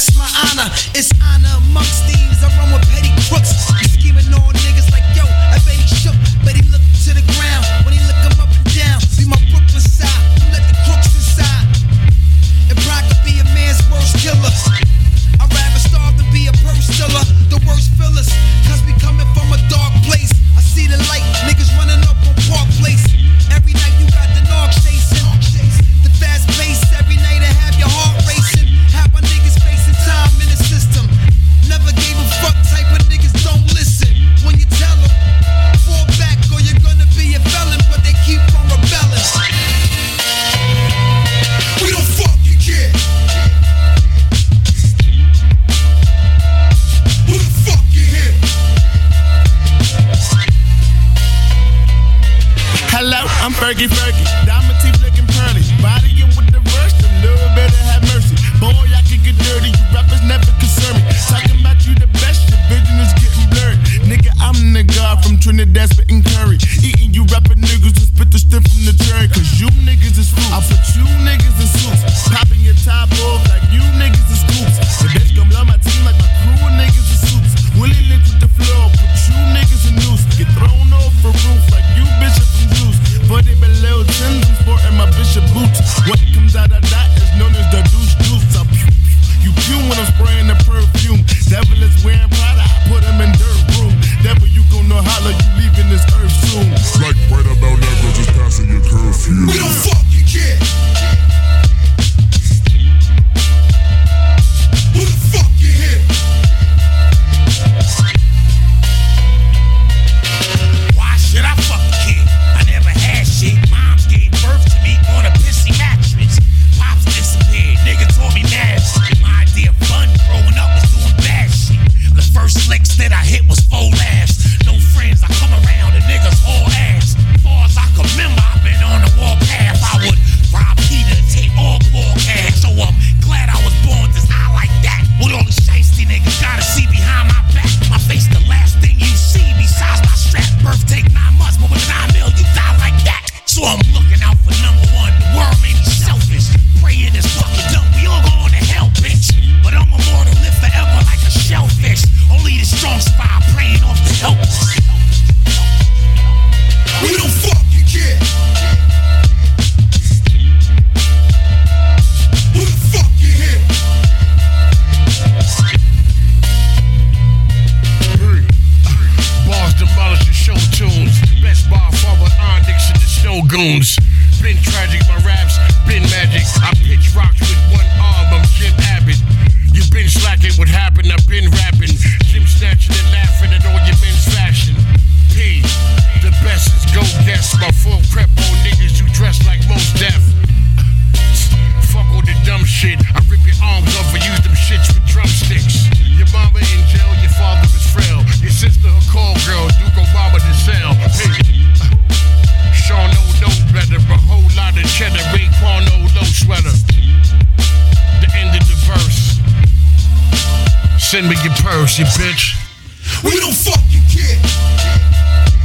that's my honor. It's honor amongst thieves. I run with petty crooks. You scheming on niggas like yo, I bet he shook, but he looked to the ground when he look him up and down. Be my Brooklyn side, you let the crooks inside. And pride could be a man's worst killer. I'd rather starve than be a purse stiller. The worst fillers, cause we coming from a dark place. I see the light, niggas running up on Park Place. Every night you got the North chasing. The fast pace every night and have your heart racing. Have my niggas facing time in the system. Never gave a fuck type of niggas don't listen. When you tell them, fall back or you're gonna be a felon. But they keep on rebelling. We don't fucking care. Who the fuck you here? Hello, I'm Fergie. Diamond teeth looking pearly. Bodying with the verse, a little better have mercy. Boy, I can get dirty. You rappers never concern me. Talking about you the best, your vision is getting blurred. Nigga, I'm the god from Trinidad spitting curry. Eating you rapper niggas to spit the stiff from the cherry. Cause you niggas is fools. I put you niggas in suits. Popping your top off like you niggas is scoops. The bitch gon' love my team like my crew of niggas is suits. Willie Lynch with the floor, put you niggas in noose. Get thrown off the roof like you bishop from juice. But they below Tim's, I'm sporting my bishop boots. What comes out of that is known as the deuce. I pew, you pew when I'm spraying the perfume. Devil is wearing Prada, I put him in dirt room. Devil, you gon' know holla, you leaving this earth soon. Like right about now, girl, just passing your curfew. We don't fucking care. Who the fuck you here? Why should I fucking care? I never had shit. Moms gave birth to me on a pissy mattress. Pops disappeared. Nigga told me mad shit. My idea of fun growing up was doing bad shit. The first licks that I hit was 4 laughs. No friends, I come around and niggas all ass. Far as I can remember, I've been on the warpath. I would rob Peter and take all poor cash. So I'm glad I was born this eye like that. With all the shiesty niggas gotta see behind my back. My face the last thing you see besides my strap. Birth take 9 months, but with 9 mil you die like that. So I'm looking out for number one. The world made me selfish. Praying is fucking dumb. We all going to hell, bitch. But I'm immortal, live forever like a shellfish. Only the strong survive, praying off the helpless. We don't fucking care. Who the fuck you here? Bars demolish the show tunes. Best by far with Onyx and the Snow Goons. Been tragic, my raps been magic. I pitch rocks with one arm, I'm Jim Abbott. You been slacking, what happened? I've been rapping. Jim snatching and laughing at all your men's fashion. P, the best is go guess. My full prep on niggas you dress like most deaf. Fuck all the dumb shit. I rip your arms off and use them shits with drumsticks. Your mama in jail, your father is frail. Your sister a call girl, Duke Obama to sell. Hey, Sean no better, a whole lot of cheddar. Raekwon low sweater. The end of the verse. Send me your purse, you bitch. We don't fucking care.